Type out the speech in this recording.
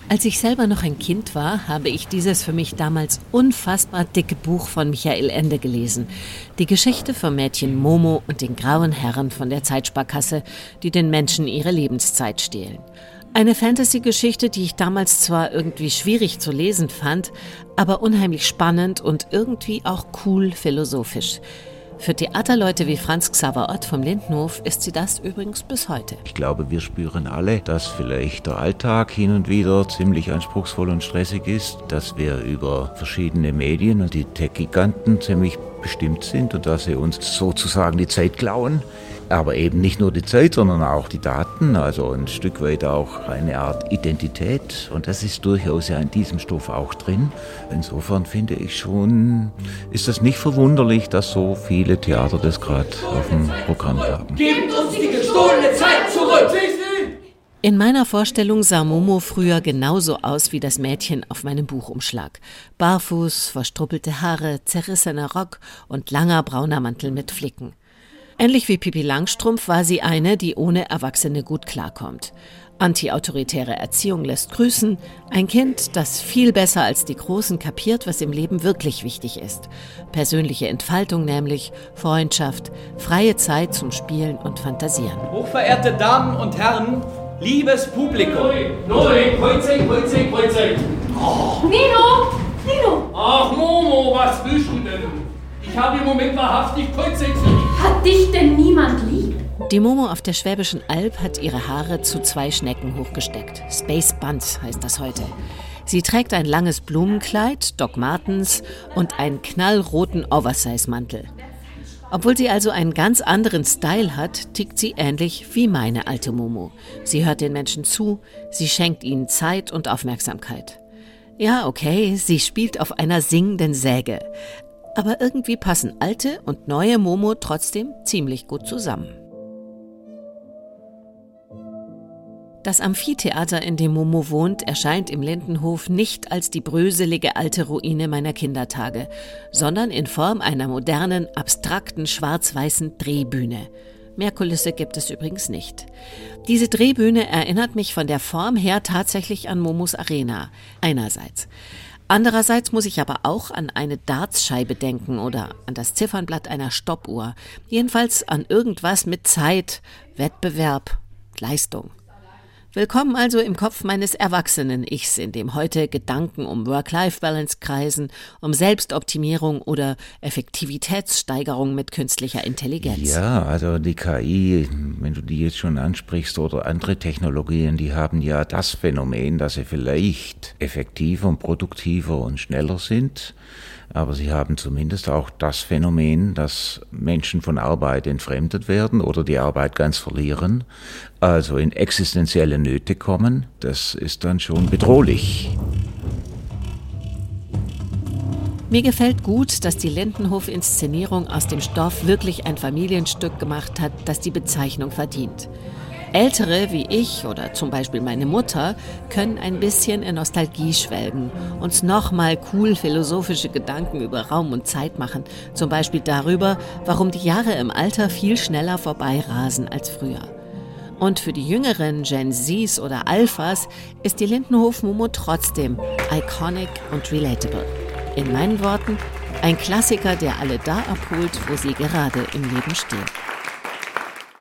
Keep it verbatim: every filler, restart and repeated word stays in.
Als ich selber noch ein Kind war, habe ich dieses für mich damals unfassbar dicke Buch von Michael Ende gelesen. Die Geschichte vom Mädchen Momo und den grauen Herren von der Zeitsparkasse, die den Menschen ihre Lebenszeit stehlen. Eine Fantasy-Geschichte, die ich damals zwar irgendwie schwierig zu lesen fand, aber unheimlich spannend und irgendwie auch cool philosophisch. Für Theaterleute wie Franz Xaver Ott vom Lindenhof ist sie das übrigens bis heute. Ich glaube, wir spüren alle, dass vielleicht der Alltag hin und wieder ziemlich anspruchsvoll und stressig ist, dass wir über verschiedene Medien und die Tech-Giganten ziemlich bestimmt sind und dass sie uns sozusagen die Zeit klauen. Aber eben nicht nur die Zeit, sondern auch die Daten, also ein Stück weit auch eine Art Identität. Und das ist durchaus ja in diesem Stoff auch drin. Insofern finde ich schon, ist das nicht verwunderlich, dass so viele Theater das gerade auf dem Programm haben. Gebt uns die gestohlene Zeit zurück! In meiner Vorstellung sah Momo früher genauso aus wie das Mädchen auf meinem Buchumschlag. Barfuß, verstruppelte Haare, zerrissener Rock und langer brauner Mantel mit Flicken. Ähnlich wie Pippi Langstrumpf war sie eine, die ohne Erwachsene gut klarkommt. Anti-autoritäre Erziehung lässt grüßen, ein Kind, das viel besser als die Großen kapiert, was im Leben wirklich wichtig ist. Persönliche Entfaltung nämlich, Freundschaft, freie Zeit zum Spielen und Fantasieren. Hochverehrte Damen und Herren, liebes Publikum. Noli, Kreuzig, Kreuzig, Kreuzig. Oh. Nino, Nino. Ach Momo, was willst du denn? Ich habe im Moment wahrhaftig Kreuzig. Hat dich denn niemand lieb? Die Momo auf der Schwäbischen Alb hat ihre Haare zu zwei Schnecken hochgesteckt. Space Buns heißt das heute. Sie trägt ein langes Blumenkleid, Doc Martens und einen knallroten Oversize-Mantel. Obwohl sie also einen ganz anderen Style hat, tickt sie ähnlich wie meine alte Momo. Sie hört den Menschen zu, sie schenkt ihnen Zeit und Aufmerksamkeit. Ja, okay, sie spielt auf einer singenden Säge. Aber irgendwie passen alte und neue Momo trotzdem ziemlich gut zusammen. Das Amphitheater, in dem Momo wohnt, erscheint im Lindenhof nicht als die bröselige alte Ruine meiner Kindertage, sondern in Form einer modernen, abstrakten, schwarz-weißen Drehbühne. Mehr Kulisse gibt es übrigens nicht. Diese Drehbühne erinnert mich von der Form her tatsächlich an Momos Arena, einerseits. Andererseits muss ich aber auch an eine Dartscheibe denken oder an das Ziffernblatt einer Stoppuhr. Jedenfalls an irgendwas mit Zeit, Wettbewerb, Leistung. Willkommen also im Kopf meines Erwachsenen-Ichs, in dem heute Gedanken um Work-Life-Balance kreisen, um Selbstoptimierung oder Effektivitätssteigerung mit künstlicher Intelligenz. Ja, also die K I, wenn du die jetzt schon ansprichst, oder andere Technologien, die haben ja das Phänomen, dass sie vielleicht effektiver und produktiver und schneller sind. Aber sie haben zumindest auch das Phänomen, dass Menschen von Arbeit entfremdet werden oder die Arbeit ganz verlieren, also in existenzielle Nöte kommen. Das ist dann schon bedrohlich. Mir gefällt gut, dass die Lindenhof-Inszenierung aus dem Stoff wirklich ein Familienstück gemacht hat, das die Bezeichnung verdient. Ältere wie ich oder zum Beispiel meine Mutter können ein bisschen in Nostalgie schwelgen, uns nochmal cool philosophische Gedanken über Raum und Zeit machen, zum Beispiel darüber, warum die Jahre im Alter viel schneller vorbeirasen als früher. Und für die jüngeren Gen Zs oder Alphas ist die Lindenhof-Momo trotzdem iconic und relatable. In meinen Worten, ein Klassiker, der alle da abholt, wo sie gerade im Leben stehen.